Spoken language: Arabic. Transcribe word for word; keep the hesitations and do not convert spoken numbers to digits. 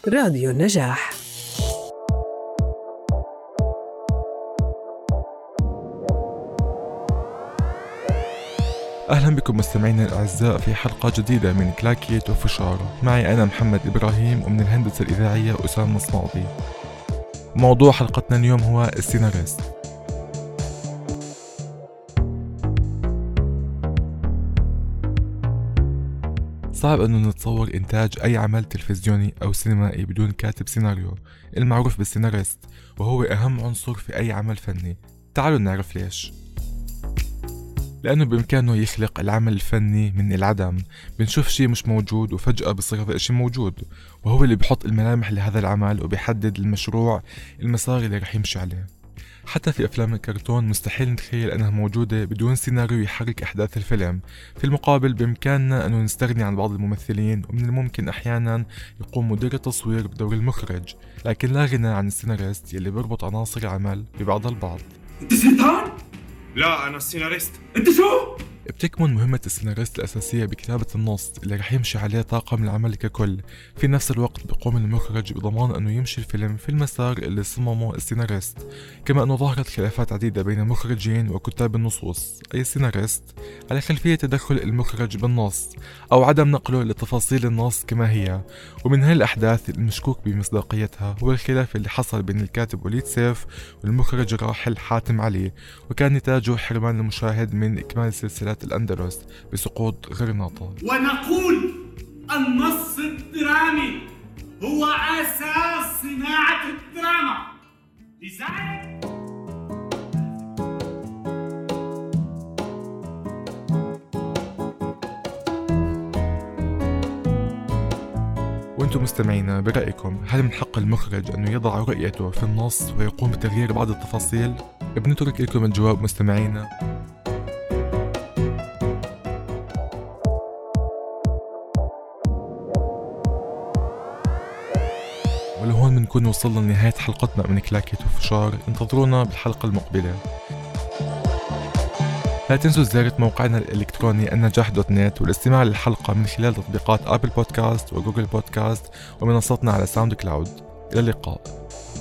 راديو النجاح. أهلا بكم مستمعينا الأعزاء في حلقة جديدة من كلاكيت وفشار. معي أنا محمد إبراهيم، ومن الهندسة الإذاعية أسامة مصناطي. موضوع حلقتنا اليوم هو السيناريست. صعب أنه نتصور إنتاج أي عمل تلفزيوني أو سينمائي بدون كاتب سيناريو المعروف بالسيناريست، وهو أهم عنصر في أي عمل فني. تعالوا نعرف ليش. لأنه بإمكانه يخلق العمل الفني من العدم. بنشوف شيء مش موجود وفجأة بصير هذا الشيء موجود، وهو اللي بيحط الملامح لهذا العمل وبيحدد المشروع المسار اللي رح يمشي عليه. حتى في أفلام الكرتون مستحيل نتخيل أنها موجودة بدون سيناريو يحرك أحداث الفيلم. في المقابل بإمكاننا أنه نستغني عن بعض الممثلين، ومن الممكن أحيانا يقوم مدير التصوير بدور المخرج، لكن لا غنى عن السيناريست يلي بيربط عناصر العمل ببعضها البعض. أنت سلطان؟ لا، أنا السيناريست. أنت شو؟ بتكمن مهمة السيناريست الأساسية بكتابة النص اللي رح يمشي عليه طاقم العمل ككل. في نفس الوقت بيقوم المخرج بضمان أنه يمشي الفيلم في المسار اللي صممه السيناريست. كما أنه ظهرت خلافات عديدة بين مخرجين وكتاب النصوص، أي السيناريست على خلفية تدخل المخرج بالنص أو عدم نقله لتفاصيل النص كما هي. ومن هاي الأحداث المشكوك بمصداقيتها هو الخلاف اللي حصل بين الكاتب وليد سيف والمخرج الراحل حاتم علي، وكان نتاجه حرمان المشاهد من إكمال سلسلة الأندلس بسقوط غرناطة. ونقول النص الدرامي هو أساس صناعة الدراما، لذلك وانتم مستمعينا، برأيكم هل من حق المخرج أنه يضع رؤيته في النص ويقوم بتغيير بعض التفاصيل؟ بنترك لكم الجواب مستمعينا. ولهون بنكون وصلنا لنهاية حلقتنا من كلاكيت وفشار. انتظرونا بالحلقة المقبلة. لا تنسوا زيارة موقعنا الإلكتروني النجاح دوت نت والاستماع للحلقة من خلال تطبيقات أبل بودكاست وجوجل بودكاست ومنصتنا على ساوند كلاود. إلى اللقاء.